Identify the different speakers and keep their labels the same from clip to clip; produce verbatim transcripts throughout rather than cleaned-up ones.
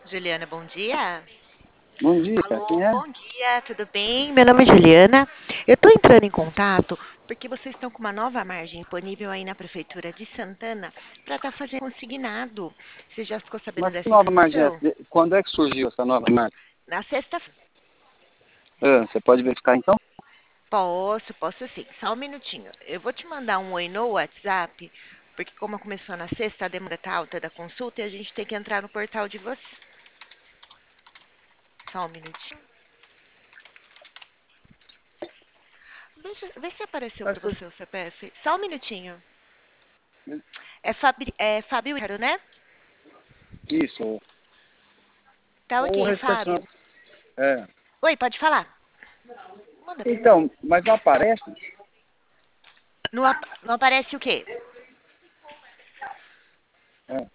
Speaker 1: Juliana, bom dia.
Speaker 2: Bom dia,
Speaker 1: Alô,
Speaker 2: quem é?
Speaker 1: bom dia, tudo bem? Meu nome é Juliana. Eu estou entrando em contato porque vocês estão com uma nova margem disponível aí na Prefeitura de Santana para estar fazendo consignado. Você já ficou sabendo
Speaker 2: Mas que
Speaker 1: dessa
Speaker 2: nova margem é essa?
Speaker 1: informação?
Speaker 2: De- Quando é que surgiu essa nova margem?
Speaker 1: Na sexta,
Speaker 2: Ah, você pode verificar então?
Speaker 1: posso, posso sim. Só um minutinho. Eu vou te mandar um oi no WhatsApp, porque como começou na sexta, a demora tá alta da consulta e a gente tem que entrar no portal de vocês. Só um minutinho. Vê se, vê se apareceu
Speaker 2: Mas
Speaker 1: para
Speaker 2: foi
Speaker 1: você o C P F. Só um minutinho. É, Fabri, é Fábio Ícaro, né?
Speaker 2: isso.
Speaker 1: Tá
Speaker 2: O
Speaker 1: ok,
Speaker 2: restante
Speaker 1: Fábio.
Speaker 2: não. É.
Speaker 1: Oi, pode falar. Manda pra mim.
Speaker 2: Então, mas não aparece?
Speaker 1: Não, ap- não aparece o quê?
Speaker 2: É.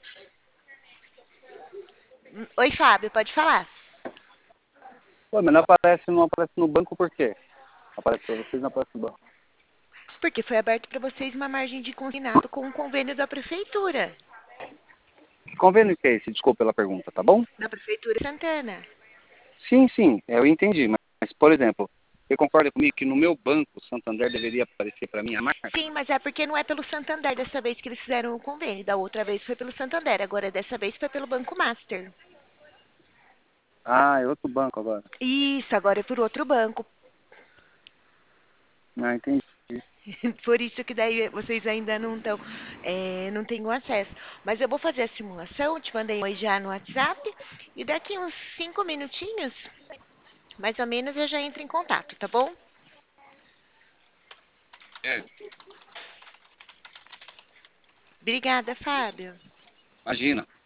Speaker 1: Hum, Oi, Fábio, pode falar.
Speaker 2: Pô, mas não aparece, não aparece no banco por quê? Aparece para vocês, não aparece no banco.
Speaker 1: Porque foi aberto para vocês uma margem de consignado com um convênio da prefeitura.
Speaker 2: Que convênio que é esse? Desculpa pela pergunta, tá bom?
Speaker 1: Da prefeitura de Santana.
Speaker 2: Sim, sim, eu entendi. Mas, mas, por exemplo, você concorda comigo que no meu banco, o Santander deveria aparecer para mim a marca?
Speaker 1: Sim, mas é porque não é pelo Santander dessa vez que eles fizeram o convênio. Da outra vez foi pelo Santander. Agora, dessa vez foi pelo Banco Master.
Speaker 2: Ah, é outro banco agora.
Speaker 1: Isso, agora é por outro banco.
Speaker 2: Ah, entendi.
Speaker 1: Por isso que daí vocês ainda não estão, é, não têm o acesso. Mas eu vou fazer a simulação, te mandei hoje já no WhatsApp, e daqui uns cinco minutinhos, mais ou menos, eu já entro em contato, tá bom?
Speaker 2: É,
Speaker 1: Obrigada, Fábio.
Speaker 2: imagina.